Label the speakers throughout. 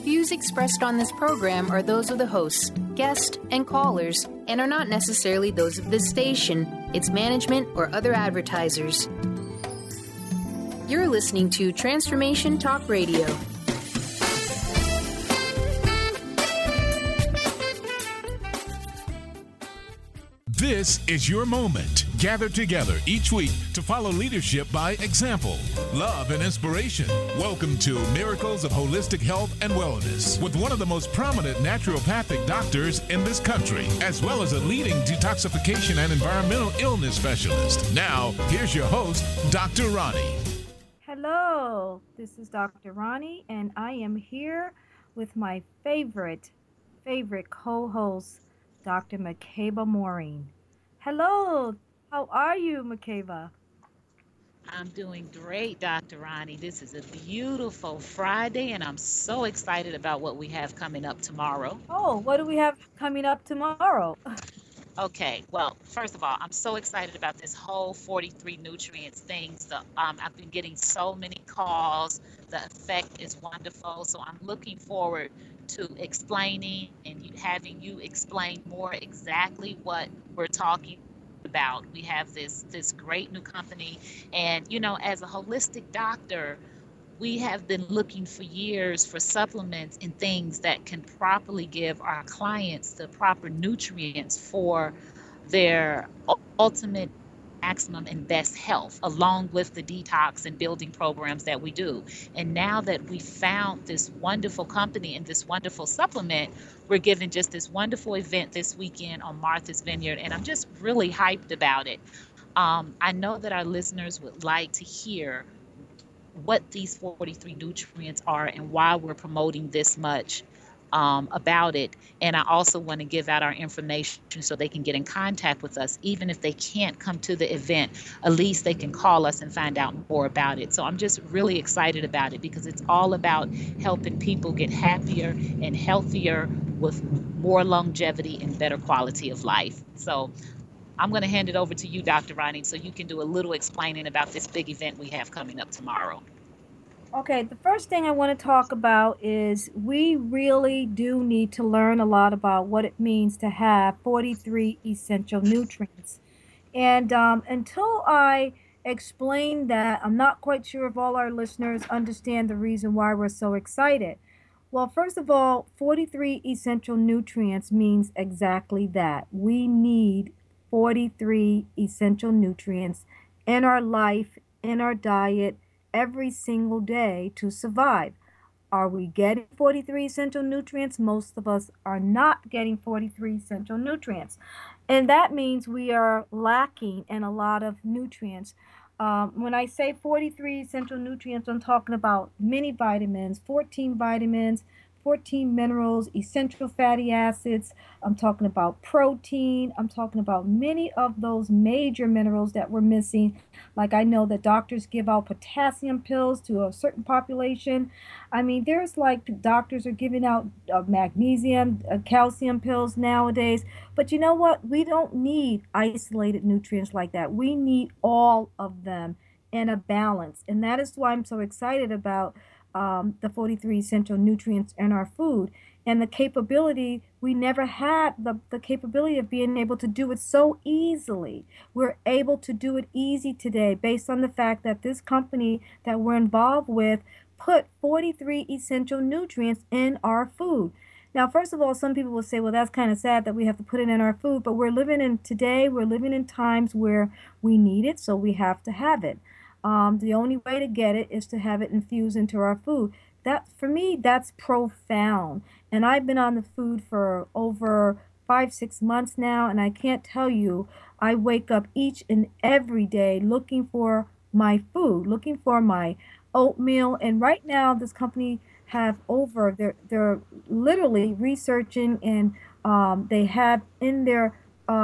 Speaker 1: Views expressed on this program are those of the hosts, guests, and callers, and are not necessarily those of this station, its management, or other advertisers. You're listening to Transformation Talk Radio.
Speaker 2: This is your moment. Gather together each week to follow leadership by example, love, and inspiration. Welcome to Miracles of Holistic Health and Wellness with one of the most prominent naturopathic doctors in this country, as well as a leading detoxification and environmental illness specialist. Now, here's your host, Dr. Ronnie.
Speaker 3: Hello, this is Dr. Ronnie, and I am here with my favorite co-host, Dr. Makeba Maureen. Hello, how are you, Makeba?
Speaker 4: I'm doing great, Dr. Ronnie. This is a beautiful Friday, and I'm so excited about what we have coming up tomorrow.
Speaker 3: Oh, what do we have coming up tomorrow?
Speaker 4: Okay, well, first of all, I'm so excited about this whole 43 nutrients thing. So, I've been getting so many calls. The effect is wonderful. So I'm looking forward to explaining and having you explain more exactly what we're talking about. We have this great new company, and as a holistic doctor, we have been looking for years for supplements and things that can properly give our clients the proper nutrients for their ultimate maximum and best health, along with the detox and building programs that we do. And now that we found this wonderful company and this wonderful supplement, we're giving just this wonderful event this weekend on Martha's Vineyard, and I'm just really hyped about it. I know that our listeners would like to hear what these 43 nutrients are and why we're promoting this much about it. And I also want to give out our information so they can get in contact with us. Even if they can't come to the event, at least they can call us and find out more about it. So I'm just really excited about it because it's all about helping people get happier and healthier with more longevity and better quality of life. So I'm going to hand it over to you, Dr. Ronnie, so you can do a little explaining about this big event we have coming up tomorrow.
Speaker 3: Okay, the first thing I want to talk about is we really do need to learn a lot about what it means to have 43 essential nutrients. And until I explain that, I'm not quite sure if all our listeners understand the reason why we're so excited. Well, first of all, 43 essential nutrients means exactly that. We need 43 essential nutrients in our life, in our diet, every single day to survive. Are we getting 43 essential nutrients? Most of us are not getting 43 essential nutrients. And that means we are lacking in a lot of nutrients. When I say 43 essential nutrients, I'm talking about many vitamins, 14 vitamins, 14 minerals, essential fatty acids. I'm talking about protein. I'm talking about many of those major minerals that we're missing. Like I know that doctors give out potassium pills to a certain population. I mean, there's like doctors are giving out magnesium, calcium pills nowadays. But you know what? We don't need isolated nutrients like that. We need all of them in a balance. And that is why I'm so excited about the 43 essential nutrients in our food and the capability. We never had the capability of being able to do it so easily. We're able to do it easy today based on the fact that this company that we're involved with put 43 essential nutrients in our food. Now, first of all, some people will say, well, that's kind of sad that we have to put it in our food, but we're living in times where we need it, so we have to have it. The only way to get it is to have it infused into our food. That, for me, that's profound. And I've been on the food for over 5-6 months now, and I can't tell you, I wake up each and every day looking for my food, looking for my oatmeal. And right now, this company have they're literally researching, and they have in their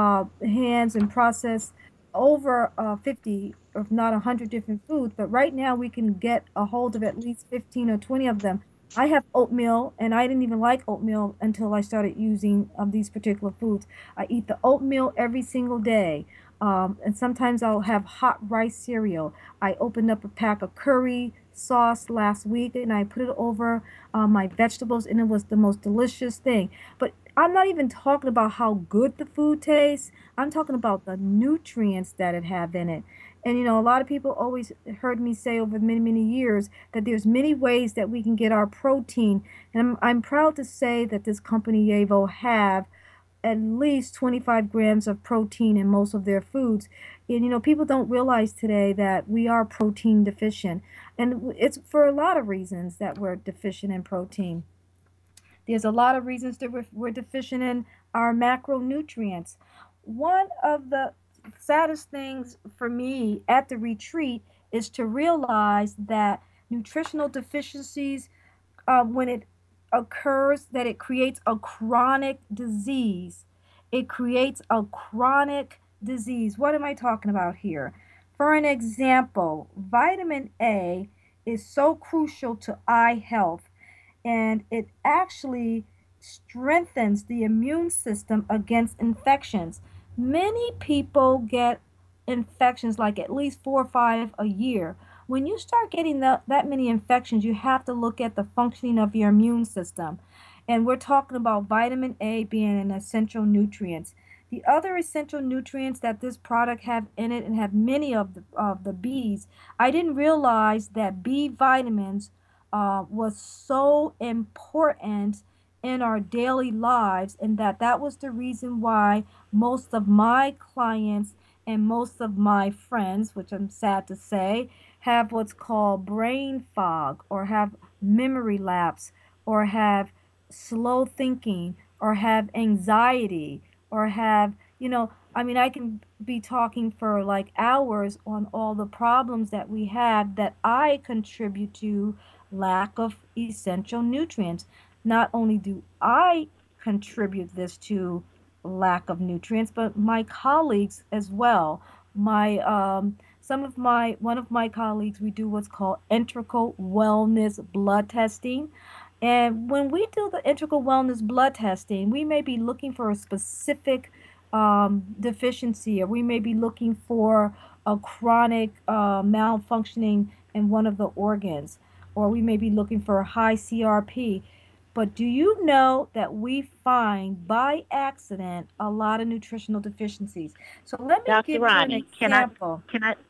Speaker 3: hands and process over 50, if not 100 different foods. But right now we can get a hold of at least 15 or 20 of them. I have oatmeal, and I didn't even like oatmeal until I started using these particular foods. I eat the oatmeal every single day. And sometimes I'll have hot rice cereal. I open up a pack of curry sauce last week, and I put it over my vegetables, and it was the most delicious thing. But I'm not even talking about how good the food tastes. I'm talking about the nutrients that it have in it. And a lot of people always heard me say over many, many years that there's many ways that we can get our protein. And I'm proud to say that this company Yavo have at least 25 grams of protein in most of their foods. And people don't realize today that we are protein deficient. And it's for a lot of reasons that we're deficient in protein. There's a lot of reasons that we're deficient in our macronutrients. One of the saddest things for me at the retreat is to realize that nutritional deficiencies, when it occurs, that it creates a chronic disease. It creates a chronic disease. What am I talking about here? For an example, vitamin A is so crucial to eye health, and it actually strengthens the immune system against infections. Many people get infections like at least 4 or 5 a year. When you start getting that many infections, you have to look at the functioning of your immune system. And we're talking about vitamin A being an essential nutrient. The other essential nutrients that this product have in it, and have many of the B's, I didn't realize that B vitamins was so important in our daily lives, and that was the reason why most of my clients and most of my friends, which I'm sad to say, have what's called brain fog, or have memory lapse, or have slow thinking, or have anxiety, or have, I mean, I can be talking for like hours on all the problems that we have that I contribute to lack of essential nutrients. Not only do I contribute this to lack of nutrients, but my colleagues as well. My some of my One of my colleagues, we do what's called integral wellness blood testing. And when we do the integral wellness blood testing, we may be looking for a specific deficiency, or we may be looking for a chronic malfunctioning in one of the organs, or we may be looking for a high CRP. But do you know that we find by accident a lot of nutritional deficiencies? So let me
Speaker 5: Dr.
Speaker 3: give you an
Speaker 5: Ronnie,
Speaker 3: example.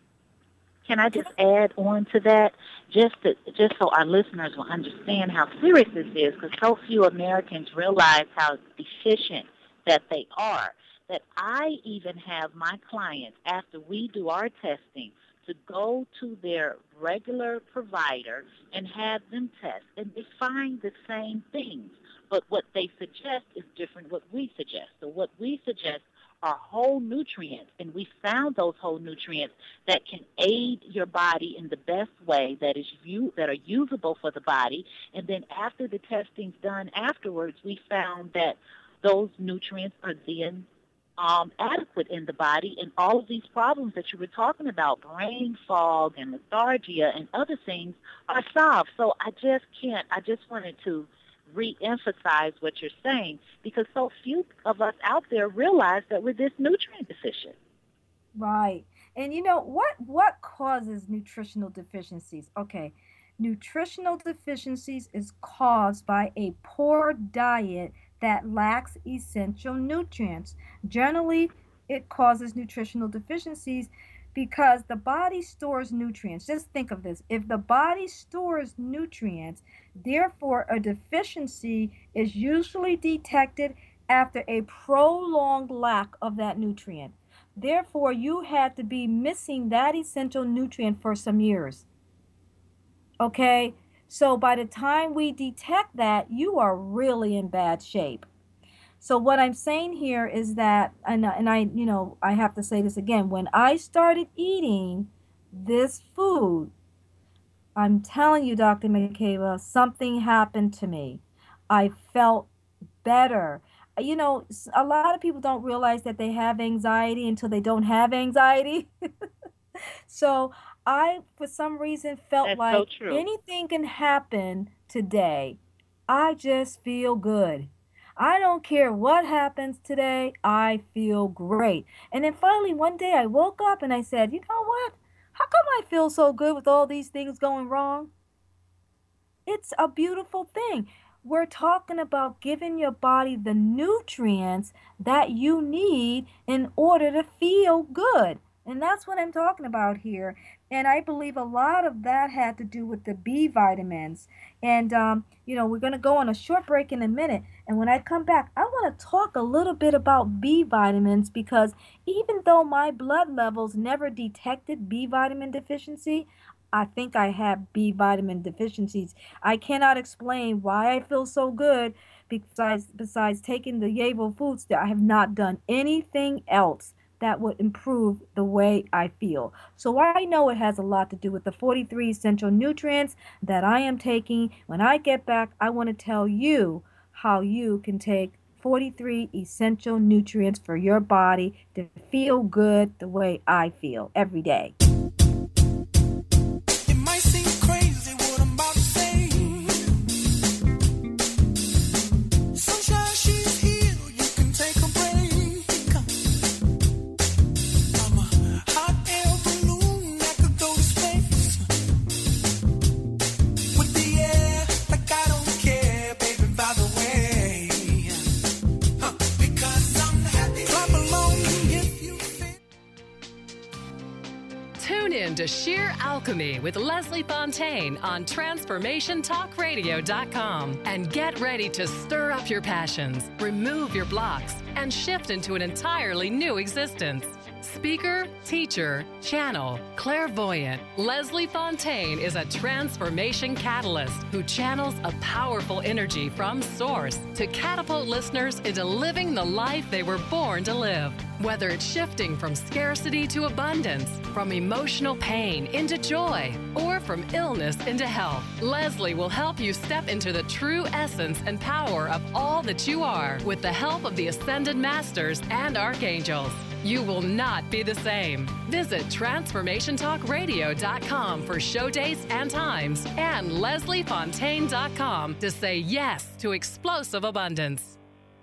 Speaker 5: can I just add on to that, just so our listeners will understand how serious this is, because so few Americans realize how deficient that they are. That I even have my clients, after we do our testing, to go to their regular provider and have them test, and they find the same things. But what they suggest is different what we suggest. So what we suggest are whole nutrients, and we found those whole nutrients that can aid your body in the best way, that are usable for the body. And then after the testing's done afterwards, we found that those nutrients are then adequate in the body, and all of these problems that you were talking about, brain fog and lethargia and other things, are solved. So I just wanted to re-emphasize what you're saying, because so few of us out there realize that we're this nutrient deficient.
Speaker 3: Right. And what causes nutritional deficiencies? Okay. Nutritional deficiencies is caused by a poor diet that lacks essential nutrients. Generally, it causes nutritional deficiencies because the body stores nutrients. Just think of this. If the body stores nutrients, therefore a deficiency is usually detected after a prolonged lack of that nutrient. Therefore, you had to be missing that essential nutrient for some years. Okay? So by the time we detect that, you are really in bad shape. So what I'm saying here is that, and I have to say this again, when I started eating this food, I'm telling you, Dr. McCabe, something happened to me. I felt better. A lot of people don't realize that they have anxiety until they don't have anxiety. So I, for some reason, felt
Speaker 5: That's so
Speaker 3: like
Speaker 5: true.
Speaker 3: anything can happen today. I just feel good. I don't care what happens today. I feel great. And then finally, one day I woke up and I said, you know what? How come I feel so good with all these things going wrong? It's a beautiful thing. We're talking about giving your body the nutrients that you need in order to feel good. And that's what I'm talking about here. And I believe a lot of that had to do with the B vitamins. And, we're going to go on a short break in a minute. And when I come back, I want to talk a little bit about B vitamins because even though my blood levels never detected B vitamin deficiency, I think I have B vitamin deficiencies. I cannot explain why I feel so good besides taking the Yavo foods that I have not done anything else that would improve the way I feel. So I know it has a lot to do with the 43 essential nutrients that I am taking. When I get back, I want to tell you how you can take 43 essential nutrients for your body to feel good the way I feel every day.
Speaker 6: To Sheer Alchemy with Leslie Fontaine on TransformationTalkRadio.com and get ready to stir up your passions, remove your blocks, and shift into an entirely new existence. Speaker, teacher, channel, clairvoyant, Leslie Fontaine is a transformation catalyst who channels a powerful energy from source to catapult listeners into living the life they were born to live. Whether it's shifting from scarcity to abundance, from emotional pain into joy, or from illness into health, Leslie will help you step into the true essence and power of all that you are with the help of the Ascended Masters and Archangels. You will not be the same. Visit TransformationTalkRadio.com for show dates and times and LeslieFontaine.com to say yes to explosive abundance.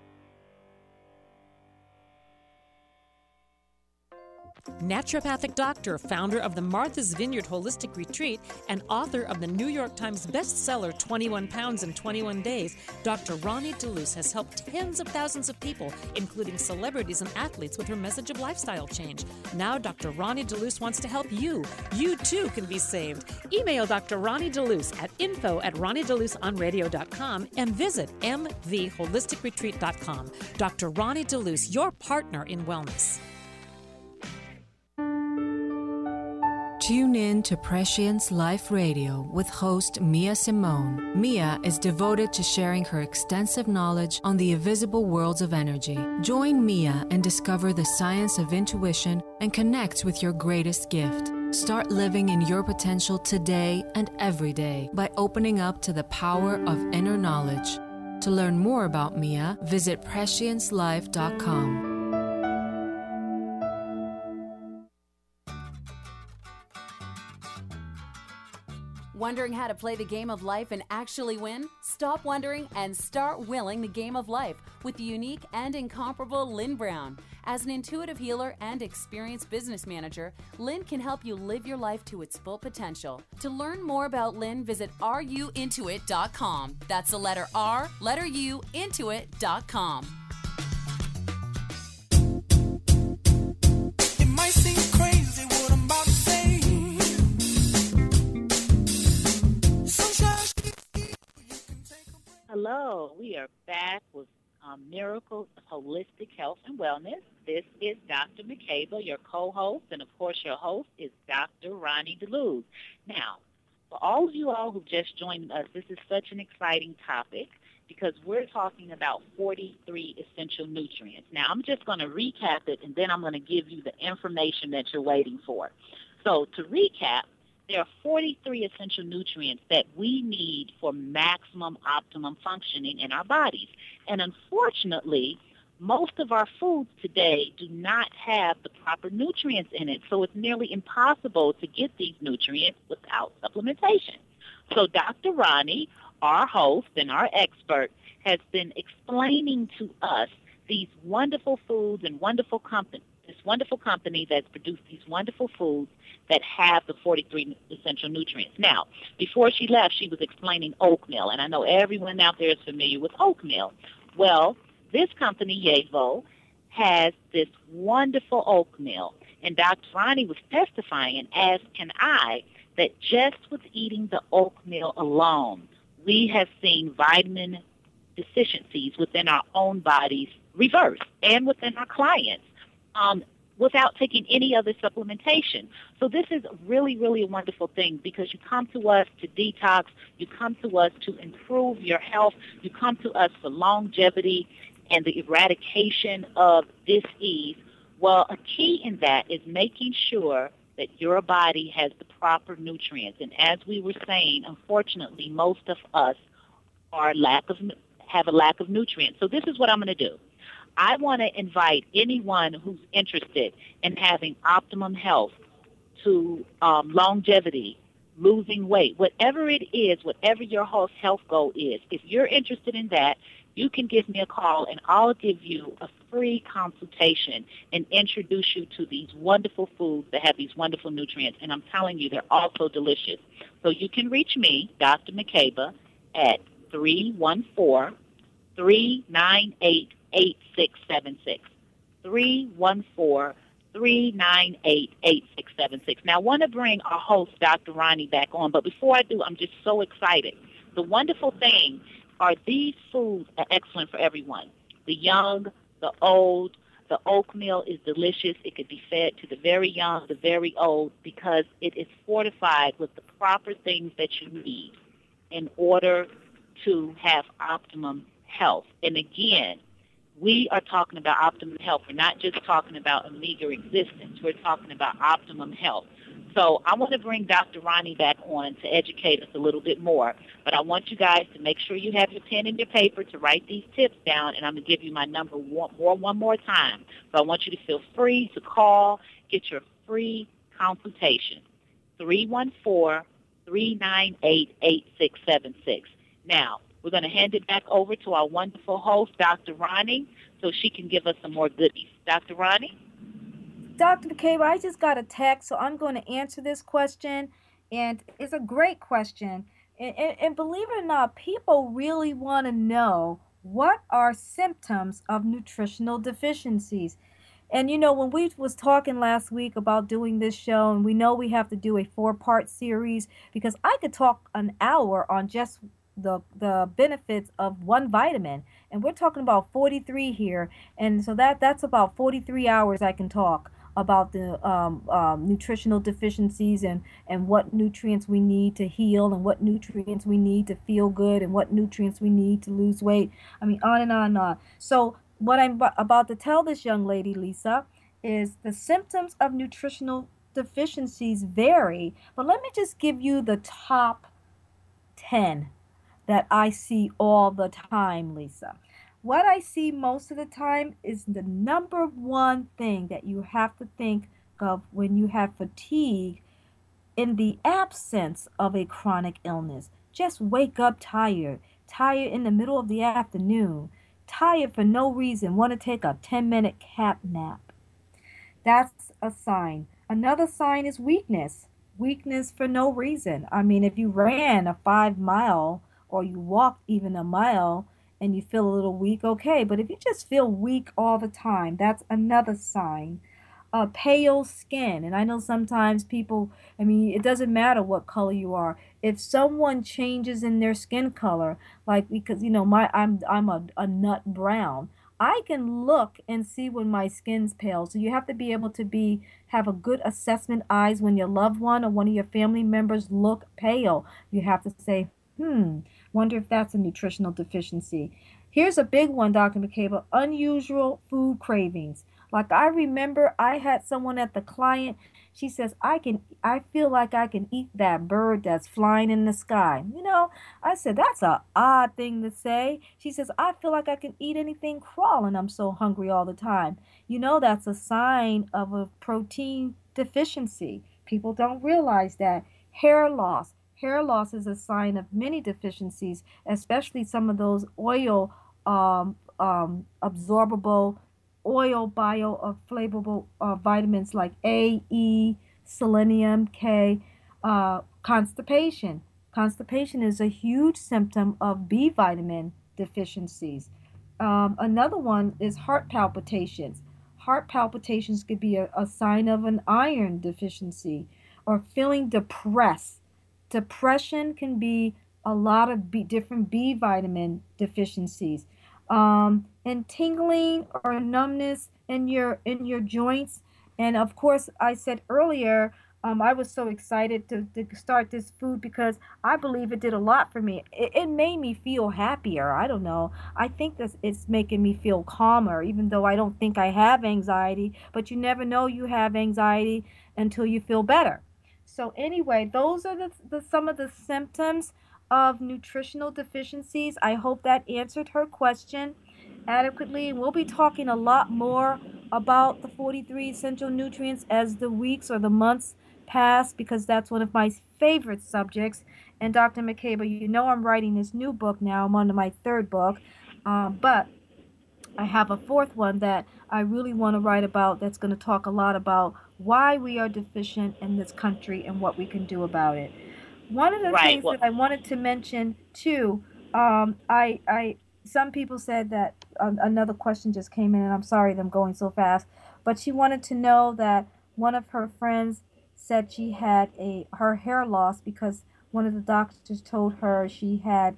Speaker 7: Naturopathic doctor, founder of the Martha's Vineyard Holistic Retreat, and author of the New York Times bestseller 21 Pounds in 21 Days, Dr. Ronnie DeLuce has helped tens of thousands of people, including celebrities and athletes, with her message of lifestyle change. Now Dr. Ronnie DeLuce wants to help you. You too can be saved. Email Dr. Ronnie DeLuce at info@ronniedeluceonradio.com and visit mtheholisticretreat.com. Dr. Ronnie DeLuce, your partner in wellness.
Speaker 8: Tune in to Prescience Life Radio with host Mia Simone. Mia is devoted to sharing her extensive knowledge on the invisible worlds of energy. Join Mia and discover the science of intuition and connect with your greatest gift. Start living in your potential today and every day by opening up to the power of inner knowledge. To learn more about Mia, visit presciencelife.com.
Speaker 9: Wondering how to play the game of life and actually win? Stop wondering and start willing the game of life with the unique and incomparable Lynn Brown. As an intuitive healer and experienced business manager, Lynn can help you live your life to its full potential. To learn more about Lynn, visit ruintuit.com. That's the letter R, letter U, intuit.com.
Speaker 10: It might seem crazy what I'm about to say.
Speaker 5: Hello, we are back with Miracles of Holistic Health and Wellness. This is Dr. McCabe, your co-host, and of course your host is Dr. Ronnie DeLuce. Now, for all of you all who just joined us, this is such an exciting topic because we're talking about 43 essential nutrients. Now, I'm just going to recap it, and then I'm going to give you the information that you're waiting for. So to recap, there are 43 essential nutrients that we need for maximum optimum functioning in our bodies. And unfortunately, most of our foods today do not have the proper nutrients in it, so it's nearly impossible to get these nutrients without supplementation. So Dr. Ronnie, our host and our expert, has been explaining to us these wonderful foods and wonderful companies, this wonderful company that's produced these wonderful foods that have the 43 essential nutrients. Now, before she left, she was explaining oatmeal, and I know everyone out there is familiar with oatmeal. Well, this company, Yevo, has this wonderful oatmeal, and Dr. Ronnie was testifying, and as can I, that just with eating the oatmeal alone, we have seen vitamin deficiencies within our own bodies reversed and within our clients without taking any other supplementation. So this is really, really a wonderful thing because you come to us to detox, you come to us to improve your health, you come to us for longevity and the eradication of dis-ease. Well, a key in that is making sure that your body has the proper nutrients. And as we were saying, unfortunately, most of us have a lack of nutrients. So this is what I'm going to do. I want to invite anyone who's interested in having optimum health to longevity, losing weight, whatever it is, whatever your health goal is. If you're interested in that, you can give me a call and I'll give you a free consultation and introduce you to these wonderful foods that have these wonderful nutrients. And I'm telling you, they're also delicious. So you can reach me, Dr. McCabe, at 314-398-8676. 314-398-8676. Now, I want to bring our host, Dr. Ronnie, back on. But before I do, I'm just so excited. The wonderful thing are these foods are excellent for everyone. The young, the old, the oatmeal is delicious. It could be fed to the very young, the very old, because it is fortified with the proper things that you need in order to have optimum health. And again, we are talking about optimum health. We're not just talking about a meager existence. We're talking about optimum health. So I want to bring Dr. Ronnie back on to educate us a little bit more. But I want you guys to make sure you have your pen and your paper to write these tips down, and I'm going to give you my number one more time. So I want you to feel free to call, get your free consultation, 314-398-8676. Now, we're going to hand it back over to our wonderful host, Dr. Ronnie, so she can give us some more goodies. Dr. Ronnie?
Speaker 3: Dr. McCabe, I just got a text, so I'm going to answer this question, and it's a great question. And believe it or not, people really want to know what are symptoms of nutritional deficiencies. And, you know, when we was talking last week about doing this show, and we know we have to do a 4-part series, because I could talk an hour on just the benefits of one vitamin, and we're talking about 43 here, and so that's about 43 hours I can talk about the nutritional deficiencies and what nutrients we need to heal and what nutrients we need to feel good and what nutrients we need to lose weight. I mean, on and on and on. So what I'm about to tell this young lady, Lisa, is the symptoms of nutritional deficiencies vary, but let me just give you the top 10 that I see all the time, Lisa. What I see most of the time is the number one thing that you have to think of when you have fatigue in the absence of a chronic illness. Just wake up tired in the middle of the afternoon, tired for no reason, want to take a 10-minute cat nap. That's a sign. Another sign is weakness for no reason. I mean, if you ran a 5-mile or you walked even a mile, and you feel a little weak, okay. But if you just feel weak all the time, that's another sign. Pale skin. And I know sometimes people, I mean, it doesn't matter what color you are. If someone changes in their skin color, like because, you know, I'm a nut brown, I can look and see when my skin's pale. So you have to be able to have a good assessment eyes when your loved one or one of your family members look pale. You have to say, wonder if that's a nutritional deficiency. Here's a big one, Dr. McCabe, unusual food cravings. Like I remember I had someone at the client, she says, I feel like I can eat that bird that's flying in the sky. You know, I said, that's an odd thing to say. She says, I feel like I can eat anything crawling. I'm so hungry all the time. You know, that's a sign of a protein deficiency. People don't realize that. Hair loss. Hair loss is a sign of many deficiencies, especially some of those oil absorbable oil bioavailable vitamins like A, E, selenium, K, constipation. Constipation is a huge symptom of B vitamin deficiencies. Another one is heart palpitations. Heart palpitations could be a sign of an iron deficiency or feeling depressed. Depression can be a lot of different B vitamin deficiencies. And tingling or numbness in your joints. And of course, I said earlier, I was so excited to start this food because I believe it did a lot for me. It made me feel happier. I don't know. I think that it's making me feel calmer, even though I don't think I have anxiety. But you never know you have anxiety until you feel better. So anyway, those are the some of the symptoms of nutritional deficiencies. I hope that answered her question adequately. We'll be talking a lot more about the 43 essential nutrients as the weeks or the months pass because that's one of my favorite subjects. And Dr. McCabe, you know I'm writing this new book now. I'm on to my third book. But I have a fourth one that I really want to write about that's going to talk a lot about why we are deficient in this country and what we can do about it. One of the
Speaker 5: Right.
Speaker 3: things
Speaker 5: Well,
Speaker 3: that I wanted to mention too, I some people said that another question just came in, and I'm sorry that I'm going so fast, but she wanted to know that one of her friends said she had her hair loss because one of the doctors told her she had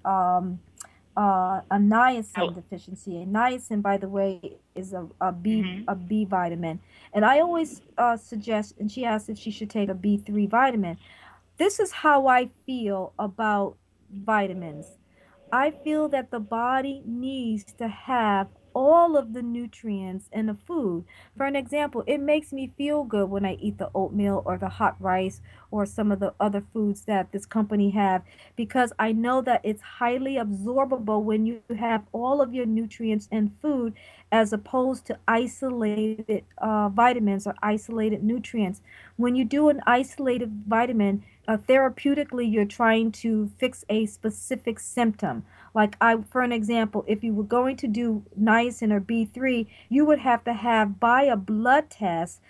Speaker 3: a niacin
Speaker 5: oh,
Speaker 3: deficiency. And niacin, by the way, is
Speaker 5: hmm
Speaker 3: a B vitamin. And I always suggest, and she asked if she should take a B3 vitamin. This is how I feel about vitamins. I feel that the body needs to have all of the nutrients in the food. For an example, it makes me feel good when I eat the oatmeal or the hot rice or some of the other foods that this company have because I know that it's highly absorbable when you have all of your nutrients in food as opposed to isolated vitamins or isolated nutrients. When you do an isolated vitamin, therapeutically, you're trying to fix a specific symptom. Like for an example, if you were going to do niacin or B3, you would have to have by a blood test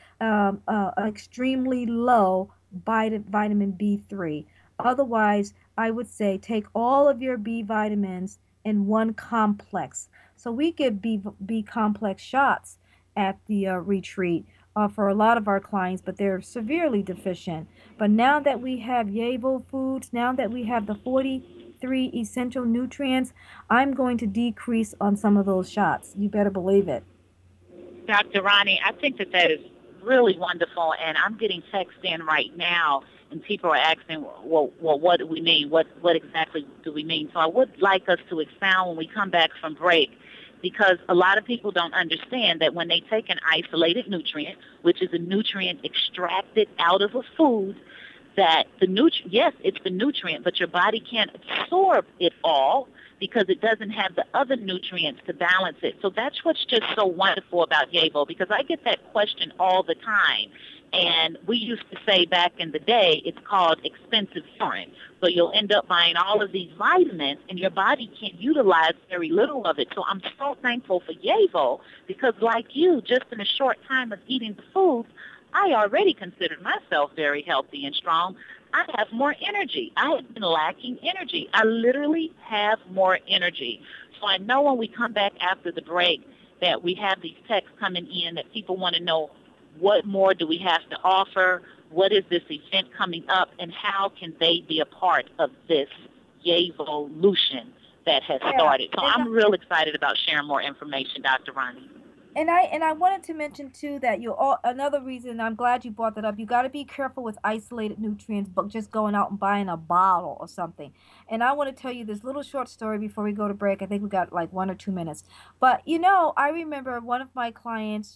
Speaker 3: extremely low vitamin B3. Otherwise, I would say take all of your B vitamins in one complex. So we give B complex shots at the retreat for a lot of our clients, but they're severely deficient. But now that we have Yavo foods, now that we have the 43 essential nutrients, I'm going to decrease on some of those shots. You better believe it.
Speaker 5: Dr. Ronnie, I think that is really wonderful, and I'm getting text in right now, and people are asking, well, what do we mean? What exactly do we mean? So I would like us to expound when we come back from break, because a lot of people don't understand that when they take an isolated nutrient, which is a nutrient extracted out of a food, that yes, it's the nutrient, but your body can't absorb it all because it doesn't have the other nutrients to balance it. So that's what's just so wonderful about Yavo, because I get that question all the time. And we used to say back in the day, it's called expensive urine. So you'll end up buying all of these vitamins, and your body can't utilize very little of it. So I'm so thankful for Yavo, because like you, just in a short time of eating the foods, I already considered myself very healthy and strong. I have more energy. I have been lacking energy. I literally have more energy. So I know when we come back after the break that we have these texts coming in that people want to know, what more do we have to offer? What is this event coming up? And how can they be a part of this Yavo-lution that has started? So I'm real excited about sharing more information, Dr. Ronnie.
Speaker 3: And I wanted to mention too that another reason I'm glad you brought that up. You got to be careful with isolated nutrients, but just going out and buying a bottle or something. And I want to tell you this little short story before we go to break. I think we got like 1 or 2 minutes. But I remember one of my clients.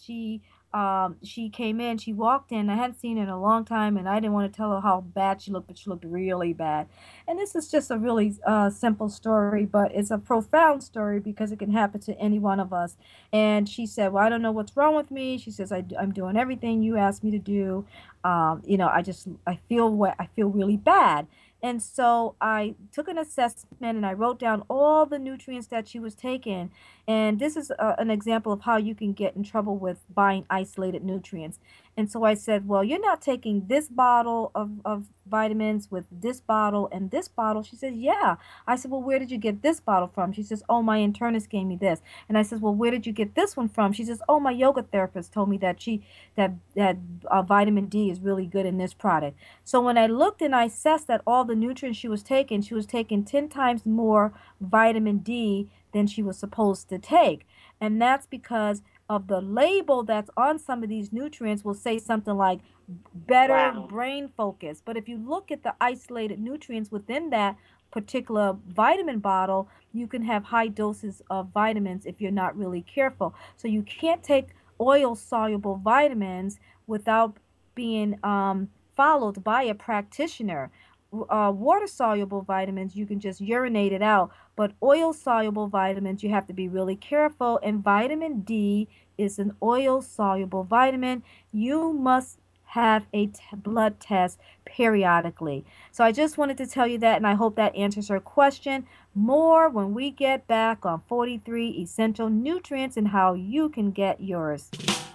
Speaker 3: She came in. She walked in. I hadn't seen her in a long time, and I didn't want to tell her how bad she looked, but she looked really bad. And this is just a really simple story, but it's a profound story because it can happen to any one of us. And she said, "Well, I don't know what's wrong with me." She says, "I'm doing everything you asked me to do. I feel really bad." And so I took an assessment and I wrote down all the nutrients that she was taking. And this is an example of how you can get in trouble with buying isolated nutrients. And so I said, well, you're not taking this bottle of vitamins with this bottle and this bottle. She said, yeah. I said, well, where did you get this bottle from? She says, oh, my internist gave me this. And I said, well, where did you get this one from? She says, oh, my yoga therapist told me that vitamin D is really good in this product. So when I looked and I assessed that all the nutrients she was taking 10 times more vitamin D than she was supposed to take. And that's because of the label that's on some of these nutrients will say something like better brain focus. But if you look at the isolated nutrients within that particular vitamin bottle, you can have high doses of vitamins if you're not really careful. So you can't take oil-soluble vitamins without being followed by a practitioner. Water-soluble vitamins, you can just urinate it out. But oil-soluble vitamins, you have to be really careful. And vitamin D is an oil-soluble vitamin. You must have a blood test periodically. So I just wanted to tell you that, and I hope that answers her question. More when we get back on 43 essential nutrients and how you can get yours.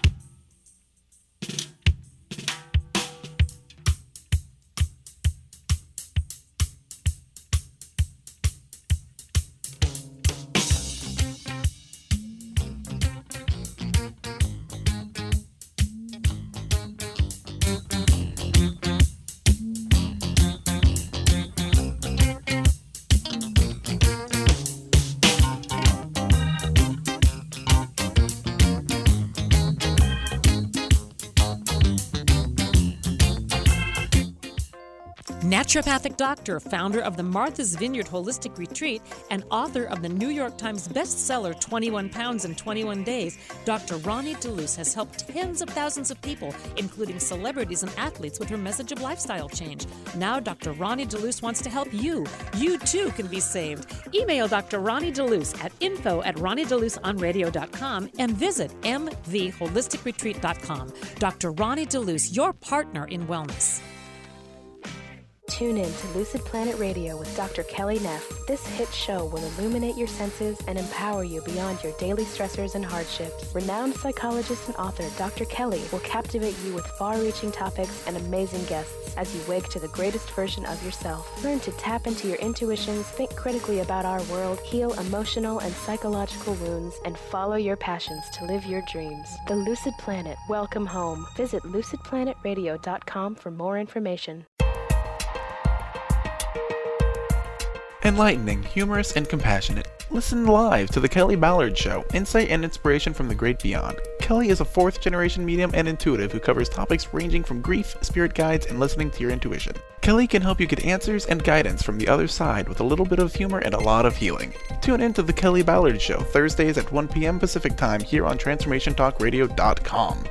Speaker 7: Naturopathic doctor, founder of the Martha's Vineyard Holistic Retreat, and author of the New York Times bestseller 21 Pounds in 21 Days, Dr. Ronnie DeLuce has helped tens of thousands of people, including celebrities and athletes, with her message of lifestyle change. Now Dr. Ronnie DeLuce wants to help you. You too can be saved. Email Dr. Ronnie DeLuce at info@ronniedeluceonradio.com and visit mtheholisticretreat.com. Dr. Ronnie DeLuce, your partner in wellness.
Speaker 11: Tune in to Lucid Planet Radio with Dr. Kelly Neff. This hit show will illuminate your senses and empower you beyond your daily stressors and hardships. Renowned psychologist and author Dr. Kelly will captivate you with far-reaching topics and amazing guests as you wake to the greatest version of yourself. Learn to tap into your intuitions, think critically about our world, heal emotional and psychological wounds, and follow your passions to live your dreams. The Lucid Planet. Welcome home. Visit lucidplanetradio.com for more information.
Speaker 12: Enlightening, humorous, and compassionate. Listen live to The Kelly Ballard Show, insight and inspiration from the great beyond. Kelly is a fourth-generation medium and intuitive who covers topics ranging from grief, spirit guides, and listening to your intuition. Kelly can help you get answers and guidance from the other side with a little bit of humor and a lot of healing. Tune in to The Kelly Ballard Show, Thursdays at 1 p.m. Pacific Time here on TransformationTalkRadio.com.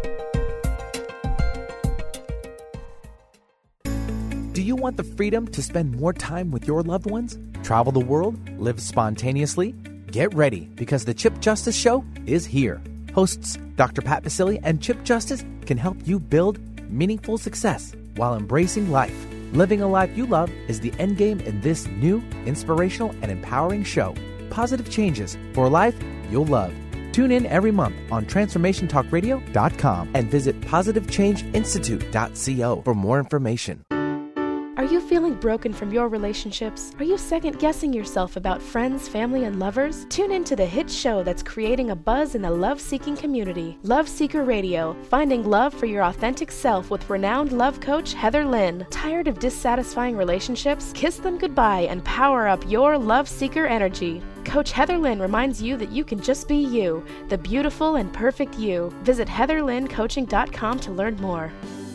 Speaker 13: Do you want the freedom to spend more time with your loved ones? Travel the world? Live spontaneously? Get ready, because the Chip Justice Show is here. Hosts Dr. Pat Basile and Chip Justice can help you build meaningful success while embracing life. Living a life you love is the end game in this new, inspirational, and empowering show. Positive changes for a life you'll love. Tune in every month on TransformationTalkRadio.com and visit PositiveChangeInstitute.co for more information.
Speaker 11: Are you feeling broken from your relationships? Are you second-guessing yourself about friends, family, and lovers? Tune in to the hit show that's creating a buzz in the love-seeking community. Love Seeker Radio, finding love for your authentic self with renowned love coach Heather Lynn. Tired of dissatisfying relationships? Kiss them goodbye and power up your love seeker energy. Coach Heather Lynn reminds you that you can just be you, the beautiful and perfect you. Visit heatherlynncoaching.com to learn more.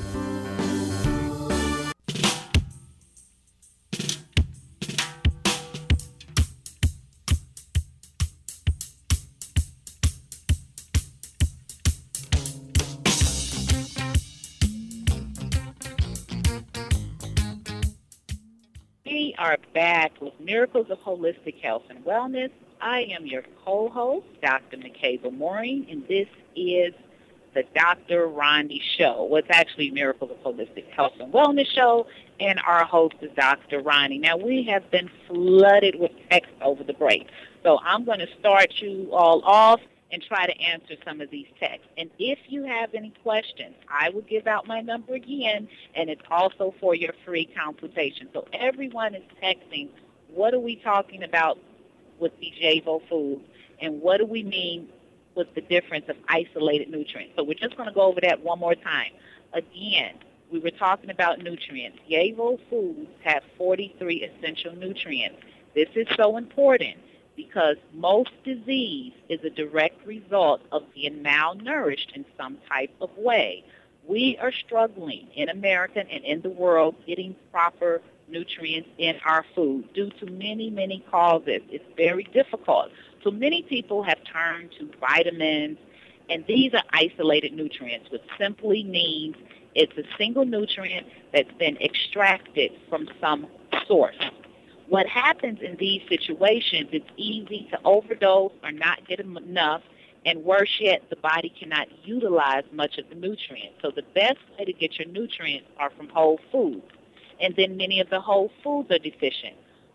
Speaker 5: We are back with Miracles of Holistic Health and Wellness. I am your co-host, Dr. McKayla Mooring, and this is the Dr. Ronnie Show. Well, it's actually Miracles of Holistic Health and Wellness Show, and our host is Dr. Ronnie. Now, we have been flooded with text over the break, so I'm going to start you all off and try to answer some of these texts. And if you have any questions, I will give out my number again, and it's also for your free consultation. So everyone is texting, what are we talking about with these JAVO foods, and what do we mean with the difference of isolated nutrients? So we're just going to go over that one more time. Again, we were talking about nutrients. JAVO foods have 43 essential nutrients. This is so important because most disease is a direct result of being malnourished in some type of way. We are struggling in America and in the world getting proper nutrients in our food due to many, many causes. It's very difficult. So many people have turned to vitamins, and these are isolated nutrients, which simply means it's a single nutrient that's been extracted from some source. What happens in these situations, it's easy to overdose or not get enough, and worse yet, the body cannot utilize much of the nutrients. So the best way to get your nutrients are from whole foods, and then many of the whole foods are deficient.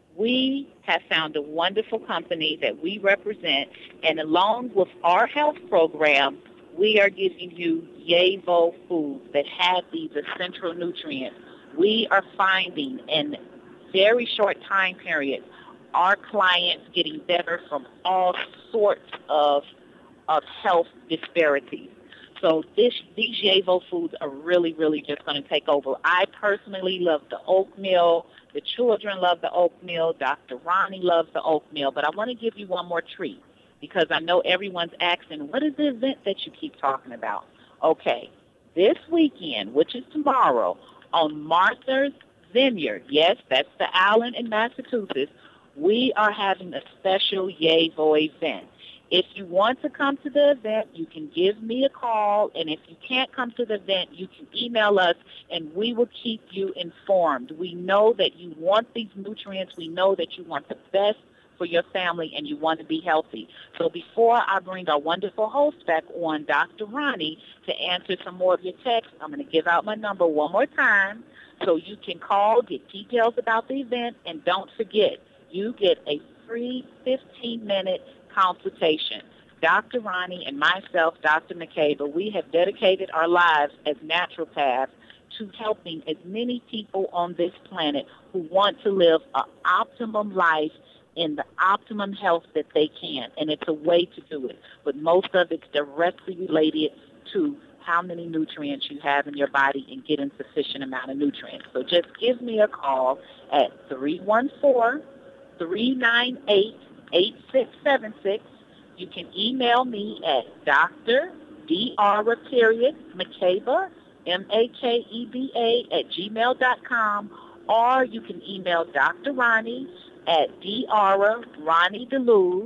Speaker 5: We have found a wonderful company that we represent, and along with our health program, we are giving you JAVO foods that have these essential nutrients. We are finding in very short time periods our clients getting better from all sorts of health disparities. So these JAVO foods are really, really just going to take over. I personally love the oatmeal. The children love the oatmeal. Dr. Ronnie loves the oatmeal. But I want to give you one more treat because I know everyone's asking, what is the event that you keep talking about? Okay, this weekend, which is tomorrow, on Martha's Vineyard, yes, that's the island in Massachusetts, we are having a special JAVO event. If you want to come to the event, you can give me a call, and if you can't come to the event, you can email us, and we will keep you informed. We know that you want these nutrients. We know that you want the best for your family, and you want to be healthy. So before I bring our wonderful host back on, Dr. Ronnie, to answer some more of your texts, I'm going to give out my number one more time so you can call, get details about the event, and don't forget, you get a free 15-minute consultation. Dr. Ronnie and myself, Dr. McCabe, we have dedicated our lives as naturopaths to helping as many people on this planet who want to live an optimum life in the optimum health that they can. And it's a way to do it. But most of it's directly related to how many nutrients you have in your body and getting sufficient amount of nutrients. So just give me a call at 314-398-8676. You can email me at Dr.McCabe, M-A-K-E-B-A, @gmail.com, or you can email Dr. Ronnie at Ronnie Deluz,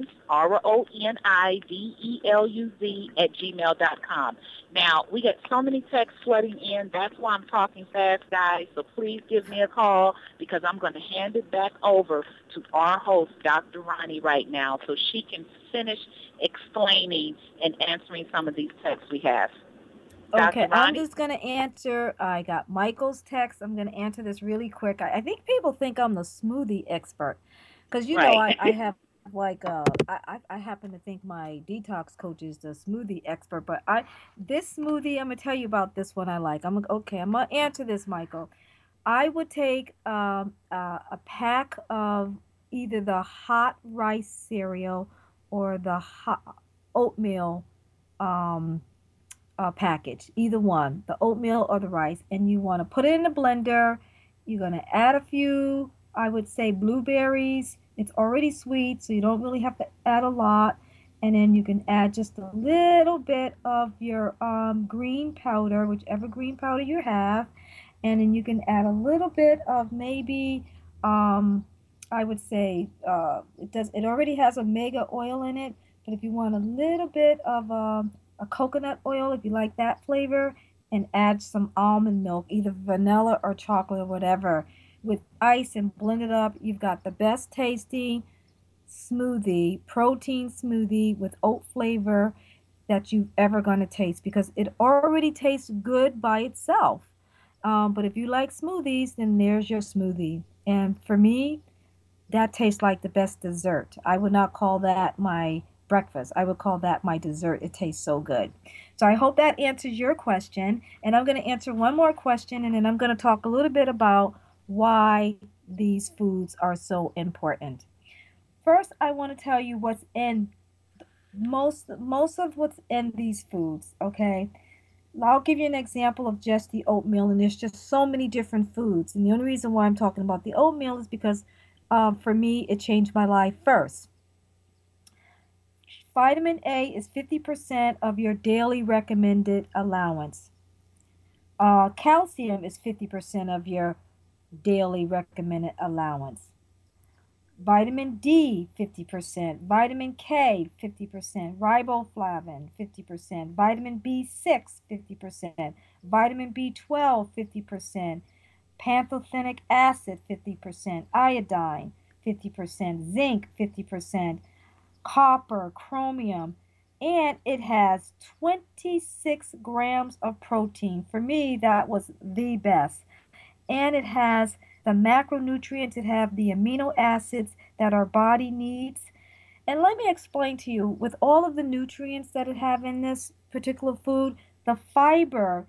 Speaker 5: RONIDELUZ @gmail.com. Now, we get so many texts flooding in. That's why I'm talking fast, guys. So please give me a call because I'm going to hand it back over to our host, Dr. Ronnie, right now so she can finish explaining and answering some of these texts we have.
Speaker 3: Okay, I'm just going to answer. I got Michael's text. I'm going to answer this really quick. I think people think I'm the smoothie expert because, you know, I have like, I happen to think my detox coach is the smoothie expert. But this smoothie, I'm going to tell you about this one I like. I'm going to answer this, Michael. I would take a pack of either the hot rice cereal or the hot oatmeal package, either one, the oatmeal or the rice, and you want to put it in a blender. You're going to add a few, I would say, blueberries. It's already sweet, so you don't really have to add a lot. And then you can add just a little bit of your green powder, whichever green powder you have. And then you can add a little bit of maybe, I would say, it already has omega oil in it, but if you want a little bit of a coconut oil, if you like that flavor, and add some almond milk, either vanilla or chocolate or whatever, with ice and blend it up. You've got the best tasting smoothie, protein smoothie with oat flavor. that you've ever going to taste, because it already tastes good by itself. But if you like smoothies, then there's your smoothie. And for me, that tastes like the best dessert. I would not call that my breakfast. I would call that my dessert. It tastes so good. So I hope that answers your question. And I'm going to answer one more question, and then I'm going to talk a little bit about why these foods are so important. First, I want to tell you what's in most of what's in these foods, okay? I'll give you an example of just the oatmeal, and there's just so many different foods. And the only reason why I'm talking about the oatmeal is because for me, it changed my life first. Vitamin A is 50% of your daily recommended allowance. Calcium is 50% of your daily recommended allowance. Vitamin D, 50%. Vitamin K, 50%. Riboflavin, 50%. Vitamin B6, 50%. Vitamin B12, 50%. Pantothenic acid, 50%. Iodine, 50%. Zinc, 50%. Copper, chromium, and it has 26 grams of protein. For me, that was the best. And it has the macronutrients, it has the amino acids that our body needs. And let me explain to you, with all of the nutrients that it have in this particular food, the fiber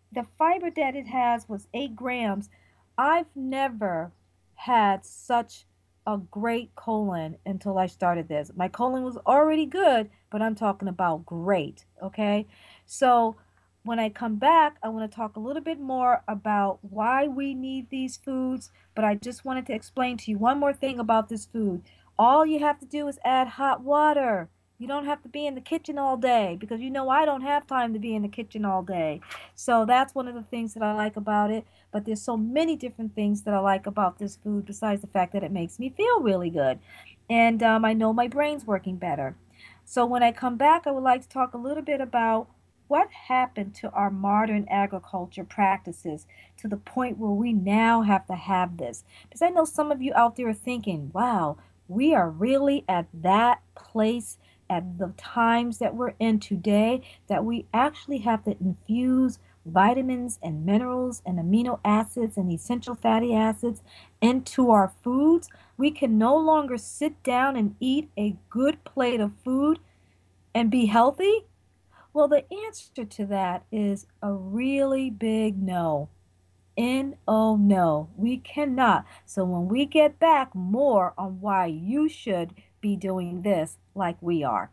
Speaker 3: that it has was 8 grams. I've never had such a great colon until I started this. My colon was already good, but I'm talking about great, okay? So when I come back, I want to talk a little bit more about why we need these foods, but I just wanted to explain to you one more thing about this food. All you have to do is add hot water. You don't have to be in the kitchen all day, because you know I don't have time to be in the kitchen all day. So that's one of the things that I like about it. But there's so many different things that I like about this food besides the fact that it makes me feel really good. And I know my brain's working better. So when I come back, I would like to talk a little bit about what happened to our modern agriculture practices to the point where we now have to have this. Because I know some of you out there are thinking, wow, we are really at that place at the times that we're in today that we actually have to infuse vitamins and minerals and amino acids and essential fatty acids into our foods. We can no longer sit down and eat a good plate of food and be healthy. Well, the answer to that is a really big no. N-O, no, we cannot. So when we get back, more on why you should be doing this like we are.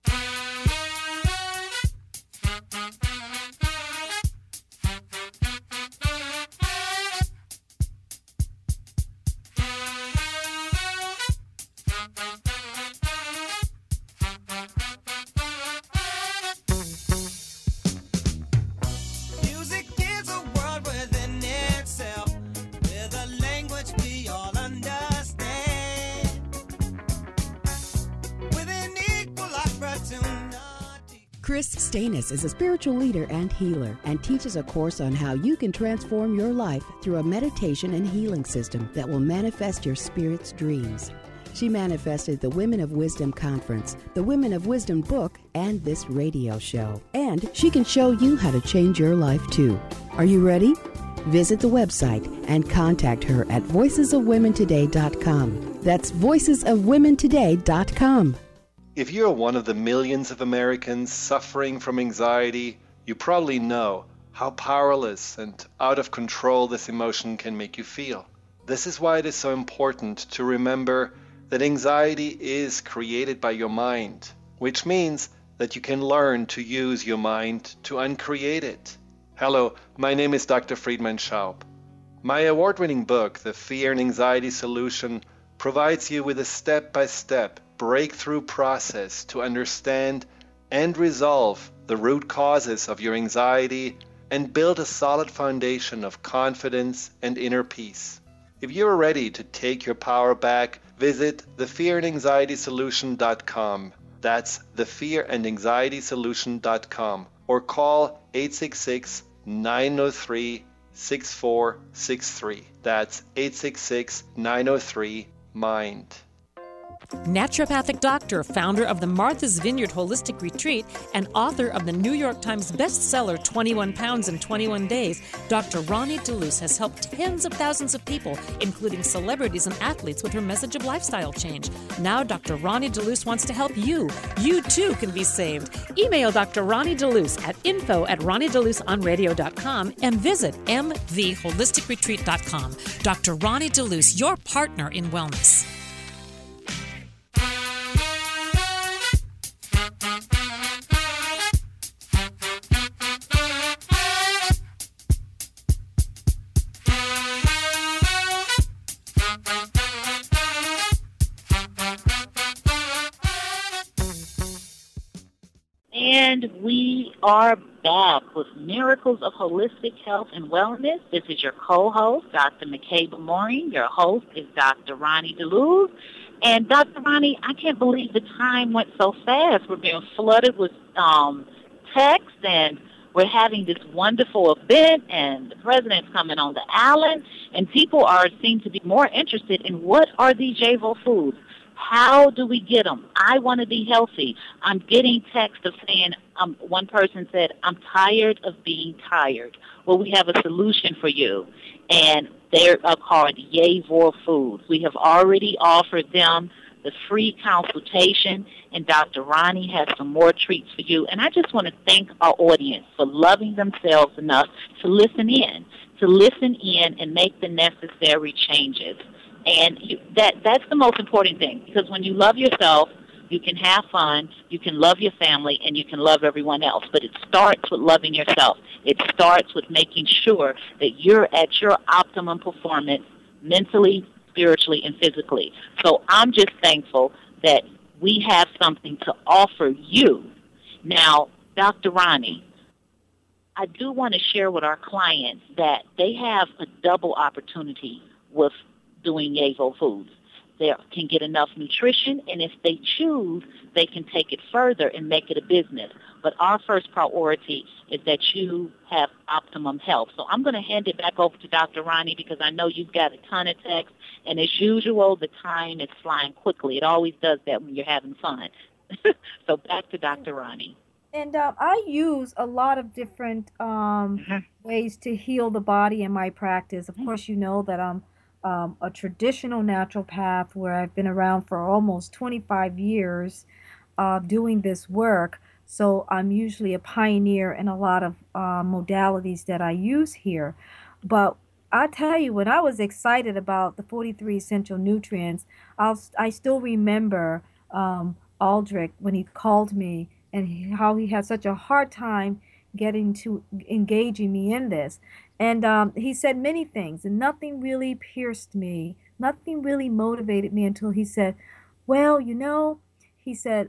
Speaker 14: Chris Stanis is a spiritual leader and healer and teaches a course on how you can transform your life through a meditation and healing system that will manifest your spirit's dreams. She manifested the Women of Wisdom Conference, the Women of Wisdom book, and this radio show. And she can show you how to change your life too. Are you ready? Visit the website and contact her at voicesofwomentoday.com. That's voicesofwomentoday.com.
Speaker 15: If you're one of the millions of Americans suffering from anxiety, you probably know how powerless and out of control this emotion can make you feel. This is why it is so important to remember that anxiety is created by your mind, which means that you can learn to use your mind to uncreate it. Hello, my name is Dr. Friedemann Schaub. My award-winning book, The Fear and Anxiety Solution, provides you with a step-by-step breakthrough process to understand and resolve the root causes of your anxiety and build a solid foundation of confidence and inner peace. If you are ready to take your power back, visit thefearandanxietysolution.com. That's thefearandanxietysolution.com, or call 866-903-6463. That's 866-903-MIND.
Speaker 7: Naturopathic doctor, founder of the Martha's Vineyard Holistic Retreat, and author of the New York Times bestseller 21 Pounds in 21 Days, Dr. Ronnie DeLuce has helped tens of thousands of people, including celebrities and athletes, with her message of lifestyle change. Now Dr. Ronnie DeLuce wants to help you. You too can be saved. Email Dr. Ronnie DeLuce at info@ronniedeluceonradio.com and visit mtheholisticretreat.com. Dr. Ronnie DeLuce, your partner in wellness.
Speaker 5: And we are back with Miracles of Holistic Health and Wellness. This is your co-host, Dr. McCabe Mooring. Your host is Dr. Ronnie DeLuce. And Dr. Ronnie, I can't believe the time went so fast. We're being flooded with texts, and we're having this wonderful event, and the president's coming on the island, and people seem to be more interested in what are these JAVO foods. How do we get them? I want to be healthy. I'm getting texts of saying, one person said, I'm tired of being tired. Well, we have a solution for you, and they're called Yavor Foods. We have already offered them the free consultation, and Dr. Ronnie has some more treats for you. And I just want to thank our audience for loving themselves enough to listen in and make the necessary changes. And that's the most important thing, because when you love yourself, you can have fun, you can love your family, and you can love everyone else. But it starts with loving yourself. It starts with making sure that you're at your optimum performance mentally, spiritually, and physically. So I'm just thankful that we have something to offer you. Now, Dr. Ronnie, I do want to share with our clients that they have a double opportunity with doing Yavo Foods. They can get enough nutrition, and if they choose, they can take it further and make it a business. But our first priority is that you have optimum health. So I'm going to hand it back over to Dr. Ronnie, because I know you've got a ton of texts, and as usual, the time is flying quickly. It always does that when you're having fun. So back to Dr. Ronnie.
Speaker 3: And I use a lot of different ways to heal the body in my practice. Of course, you know that I'm a traditional naturopath where I've been around for almost 25 years doing this work. So I'm usually a pioneer in a lot of modalities that I use here. But I tell you, when I was excited about the 43 essential nutrients, I still remember Aldrich when he called me and how he had such a hard time getting to engaging me in this. And he said many things, and nothing really pierced me. Nothing really motivated me until he said, well, he said,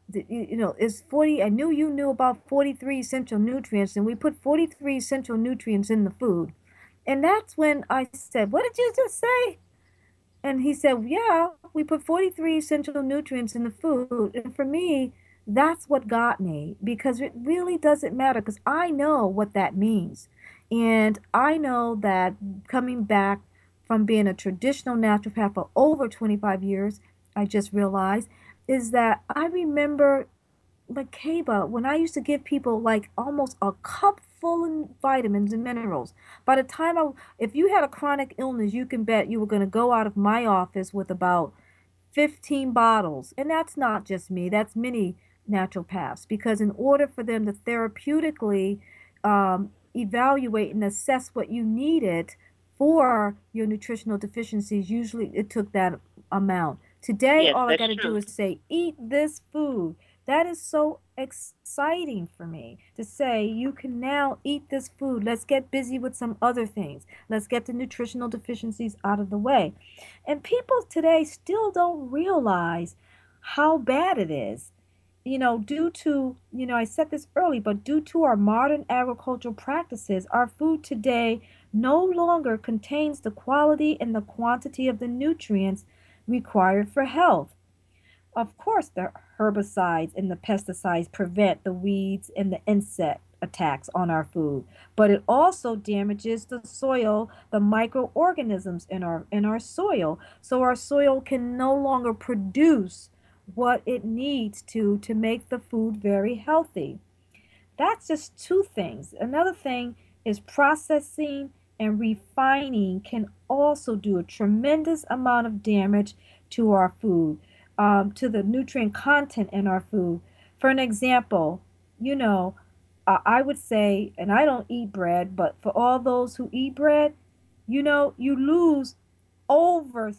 Speaker 3: it's 40, I knew you knew about 43 essential nutrients, and we put 43 essential nutrients in the food. And that's when I said, what did you just say? And he said, yeah, we put 43 essential nutrients in the food. And for me, that's what got me, because it really doesn't matter, because I know what that means. And I know that coming back from being a traditional naturopath for over 25 years, I just realized, is that I remember McCabe, when I used to give people like almost a cup full of vitamins and minerals. By the time if you had a chronic illness, you can bet you were going to go out of my office with about 15 bottles. And that's not just me, that's many naturopaths, because in order for them to therapeutically evaluate and assess what you needed for your nutritional deficiencies, usually it took that amount. Today,
Speaker 5: yes,
Speaker 3: all I got to
Speaker 5: true.
Speaker 3: do is say, eat this food. That is so exciting for me to say, you can now eat this food. Let's get busy with some other things. Let's get the nutritional deficiencies out of the way. And people today still don't realize how bad it is. Due to, I said this early, but due to our modern agricultural practices, our food today no longer contains the quality and the quantity of the nutrients required for health. Of course, the herbicides and the pesticides prevent the weeds and the insect attacks on our food, but it also damages the soil, the microorganisms in our soil. So our soil can no longer produce what it needs to make the food very healthy. That's just two things. Another thing is processing and refining can also do a tremendous amount of damage to our food, to the nutrient content in our food. For an example, I would say, and I don't eat bread, but for all those who eat bread, you lose over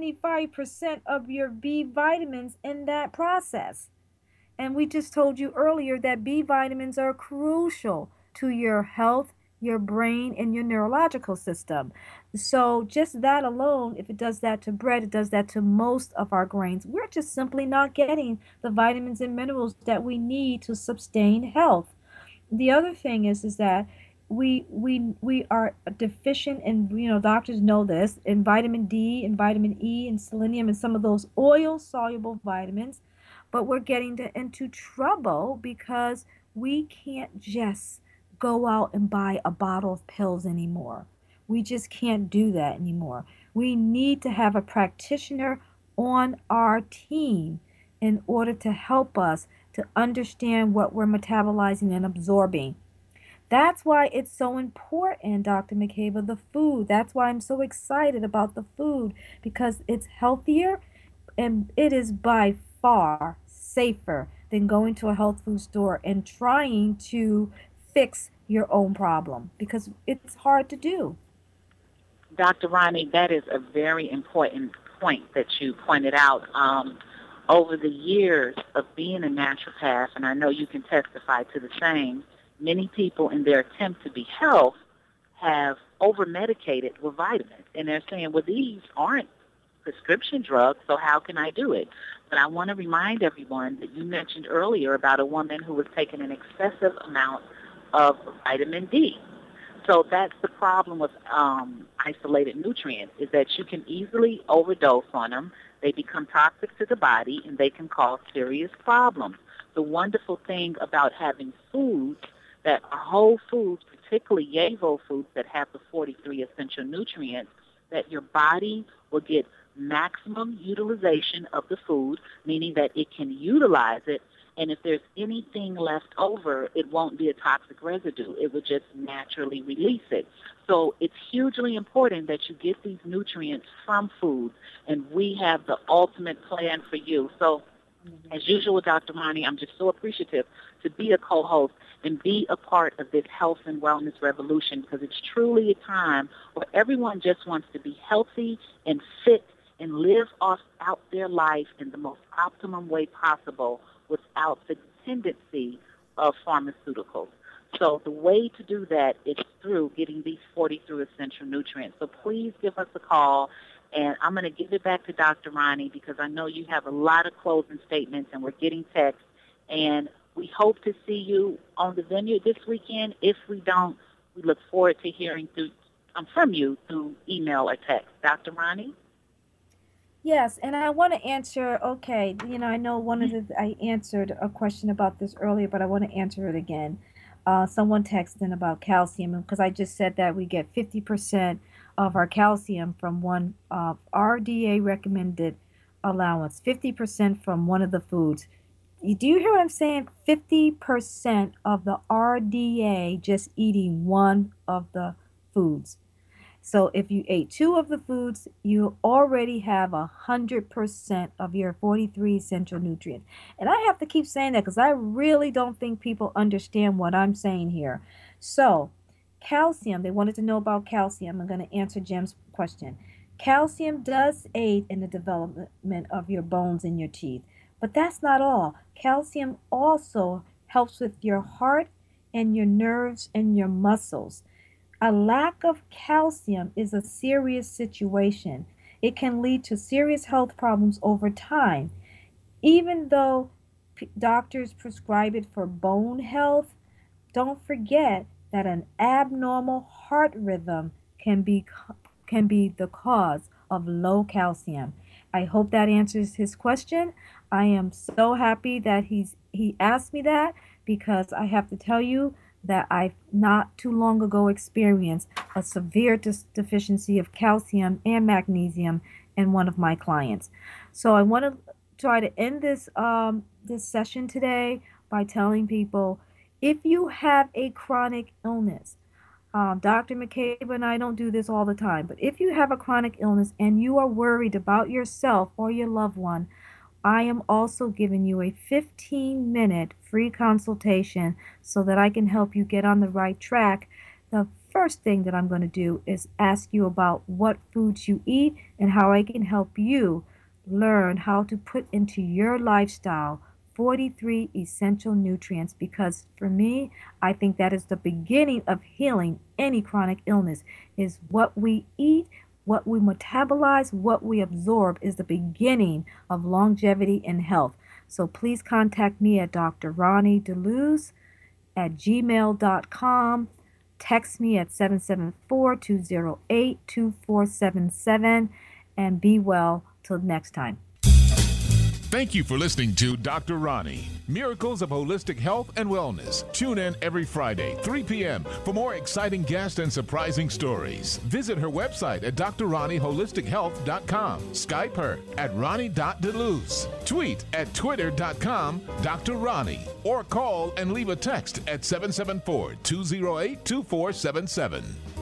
Speaker 3: 75% of your B vitamins in that process. And we just told you earlier that B vitamins are crucial to your health, your brain, and your neurological system. So just that alone, if it does that to bread, it does that to most of our grains. We're just simply not getting the vitamins and minerals that we need to sustain health. The other thing is that we are deficient in, doctors know this, in vitamin D and vitamin E and selenium and some of those oil-soluble vitamins. But we're getting into trouble because we can't just go out and buy a bottle of pills anymore. We just can't do that anymore. We need to have a practitioner on our team in order to help us to understand what we're metabolizing and absorbing. That's why it's so important, Dr. McCabe, the food. That's why I'm so excited about the food, because it's healthier and it is by far safer than going to a health food store and trying to fix your own problem, because it's hard to do.
Speaker 5: Dr. Ronnie, that is a very important point that you pointed out. Over the years of being a naturopath, and I know you can testify to the same, many people in their attempt to be health have over-medicated with vitamins. And they're saying, well, these aren't prescription drugs, so how can I do it? But I want to remind everyone that you mentioned earlier about a woman who was taking an excessive amount of vitamin D. So that's the problem with isolated nutrients, is that you can easily overdose on them. They become toxic to the body, and they can cause serious problems. The wonderful thing about having foods that are whole foods, particularly YAVO foods that have the 43 essential nutrients, that your body will get maximum utilization of the food, meaning that it can utilize it, and if there's anything left over, it won't be a toxic residue. It will just naturally release it. So it's hugely important that you get these nutrients from foods, and we have the ultimate plan for you. So as usual, Dr. Ronnie, I'm just so appreciative to be a co-host and be a part of this health and wellness revolution, because it's truly a time where everyone just wants to be healthy and fit and live out their life in the most optimum way possible without the dependency of pharmaceuticals. So the way to do that is through getting these 43 essential nutrients. So please give us a call, and I'm going to give it back to Dr. Ronnie, because I know you have a lot of closing statements, and we're getting texts, and we hope to see you on the Vineyard this weekend. If we don't, we look forward to hearing from you through email or text. Dr. Ronnie?
Speaker 3: Yes, and I want to answer, I know I answered a question about this earlier, but I want to answer it again. Someone texted in about calcium, because I just said that we get 50% of our calcium from one RDA recommended allowance, 50% from one of the foods. Do you hear what I'm saying? 50% of the RDA just eating one of the foods. So if you ate two of the foods, you already have 100% of your 43 essential nutrients. And I have to keep saying that because I really don't think people understand what I'm saying here. So calcium, they wanted to know about calcium. I'm going to answer Jim's question. Calcium does aid in the development of your bones and your teeth. But that's not all. Calcium also helps with your heart and your nerves and your muscles. A lack of calcium is a serious situation. It can lead to serious health problems over time. Even though doctors prescribe it for bone health, don't forget that an abnormal heart rhythm can be the cause of low calcium. I hope that answers his question. I am so happy that he asked me that, because I have to tell you that I not too long ago experienced a severe deficiency of calcium and magnesium in one of my clients. So I want to try to end this this session today by telling people, if you have a chronic illness, Dr. McCabe and I don't do this all the time, but if you have a chronic illness and you are worried about yourself or your loved one, I am also giving you a 15-minute free consultation so that I can help you get on the right track. The first thing that I'm going to do is ask you about what foods you eat and how I can help you learn how to put into your lifestyle 43 essential nutrients, because for me, I think that is the beginning of healing any chronic illness. Is what we eat, what we metabolize, what we absorb is the beginning of longevity and health. So please contact me at Dr. Ronnie DeLuz at gmail.com. Text me at 774-208-2477, and be well till next time.
Speaker 2: Thank you for listening to Dr. Ronnie, Miracles of Holistic Health and Wellness. Tune in every Friday, 3 p.m. for more exciting guests and surprising stories. Visit her website at drronnieholistichealth.com. Skype her at ronnie.deluz. Tweet at twitter.com Dr. Ronnie. Or call and leave a text at 774-208-2477.